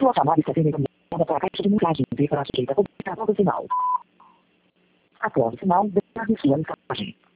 Sua chamada está sendo encaminhada para a caixa de mensagem. Dê para a direita ou para o sinal. Após o sinal, grave sua mensagem.